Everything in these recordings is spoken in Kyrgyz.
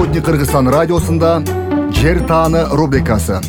Спутник Кыргызстан радиосында Жер тааны рубрикасы.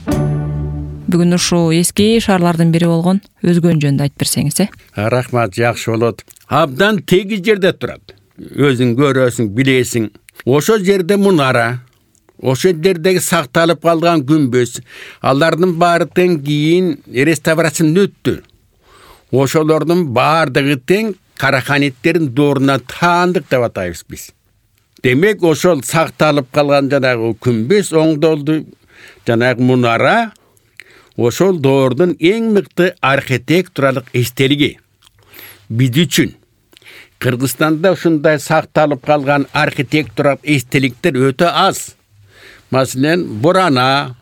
Бүгүн ушул эски шаарлардын бири болгон Өзгөн жөнүндө айтып берсеңиз, Рахмат, жакшы болот. Абдан тегиз жерде турат. Өзүң көрөсүң, билесиң. Ошо жерде мунара, ошо жердеги сакталып калган күмбөз, алардын баардыгын кийин реставрациядан өттү. Ошолордун баардыгы тең караханиттердин дооруна таандык деп атайбыз биз. Демек, ошол сакталып калган жанагы күмбөз оңдолду, жанагы мунара ошол доордун эң мыкты архитектуралык эстелиги. Биз үчүн Кыргызстанда ушундай сакталып калган архитектуралык эстеликтер өтө аз. Маселен, Бурана,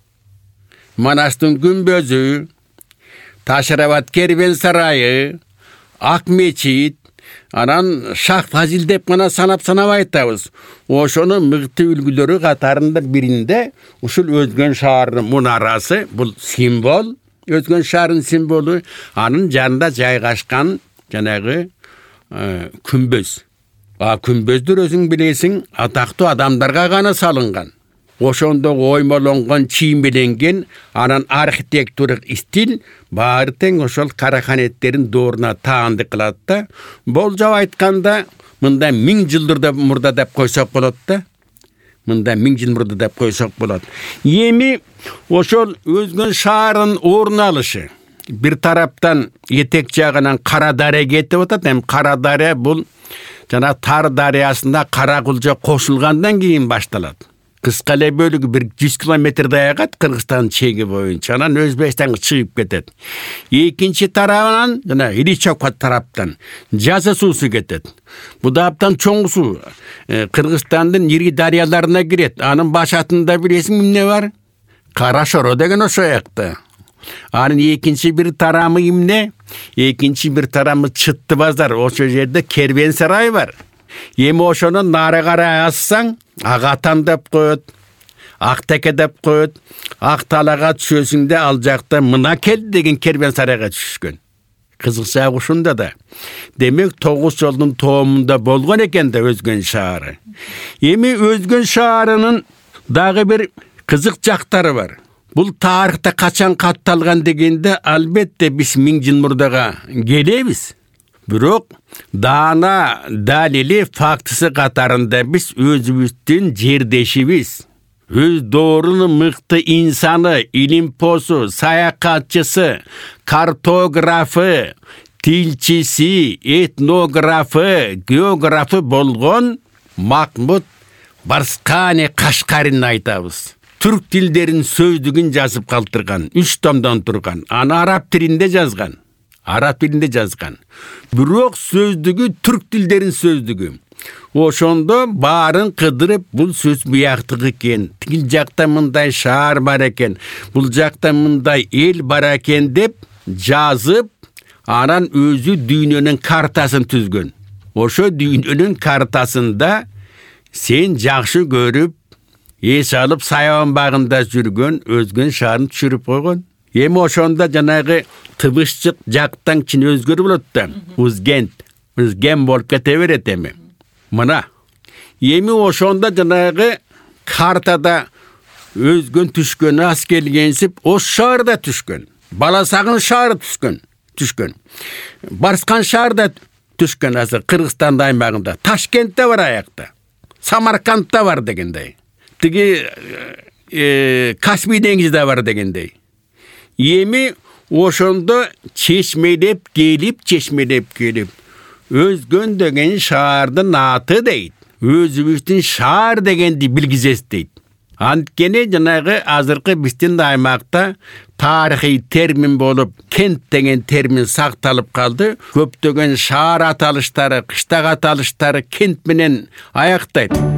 Манастын күмбөзү, Ташырабад кербен сарайы, Ак мечит, анан Шах Фазил деп гана санабай айтабыз. Ошонун мыкты үлгүлөрү катарында биринде ушул Өзгөн шаарынын мунарасы, бул символ, Өзгөн шаарынын символу, анын жанында жайгашкан жанагы күмбөз. Күмбөздөр өзүң билесиң, атактуу адамдарга гана салынган. Ошондо оймолонгон, чийимеленген, анан архитектуралык стиль баары тең ошол караханеттердин дооруна таандык кылат да. Болжоп айтканда, мында 1000 жылдыр мурда деп койсок болот да. Мында 1000 жыл мурда деп койсок болот. Эми ошол Өзгөн шаарынын орун алышы бир тараптан этек жагынан Кара дарыя кетип атат. Эми Кара дарыя бул жана Тар дарыясында Кара Кулжа кошулгандан кийин башталат. Кыска эле бөлүгү 100 километрдей агат Кыргызстан чеги боюнча, анан Өзбекстанга чыгып кетет. Экинчи тарабынан жана Ильичевка тараптан Жаза суусу кетет. Бул да абдан чоң суу. Кыргызстандын ири дарыяларына кирет. Анын башатында билесиң эмне бар? Кара Шоро деген ошо жакта. Анын экинчи бир тарамы эмне? Экинчи бир тарамы Чытты базар. Ошо жерде кербен сарай бар. Эми ошону нары карай ассаң, Ак Атан деп коет, Ак Теке деп коет. Ак Талага түшөсүң да ал жакта Мына кел деген кербен сарайга түшкөн. Кызыкча ушунда да. Демек 9 жолдун тоомунда болгон экен да Өзгөн шаары. Эми Өзгөн шаарынын дагы бир кызык жактары бар. Бул тарыхта качан катталган дегенде албетте биз 1000 жыл мурдага келебиз. Бирок даана далили фактысы катарында биз өзүбүздүн жердешибиз, өз доорунун мыкты инсаны, илимпосу, саякатчысы, картографы, тилчиси, этнографы, географы болгон Махмуд Барскани Кашкарин айтабыз. Түрк тилдерин сөздүгүн жазып калтырган, 3 томдон турган, аны араб тилинде жазган. Бирок сөздүгү түрк тилдерин сөздүгү. Ошондо баарын кыдырып, бул сөз буяктыгы экен, тил жакта мындай шаар бар экен, бул жакта мындай эл бар экен деп жазып, анан өзү дүйнөнүн картасын түзгөн. Ошо дүйнөнүн картасында сен жакшы көрүп, эс алып Сайабан багында жүргөн Өзгөн шаарын түшүрүп койгон. Эми ошондо жанагы тыбышчык жактан кичине өзгөрүп болот да. Үзген болуп кете берет эми. Мына. Эми ошондо жанагы картада Өзгөн түшкөн, аз келгенсип, Ош шаарда түшкөн. Баласагын шаары түшкөн. Барскан шаарда түшкөн, азыр Кыргызстан аймагында. Ташкентте бар аякта. Самаркандта бар дегендей. Тиги Каспий деңизде бар дегендей. Эми ошондо чечмелеп келип, Өзгөн деген шаардын аты дейт. Өзүбүздүн шаар дегенди билгизет дейт. Анткени жанагы азыркы биздин аймакта тарыхый термин болуп, кент деген термин сакталып калды. Көптөгөн шаар аталыштары, кыштак аталыштары кент менен аяктайт.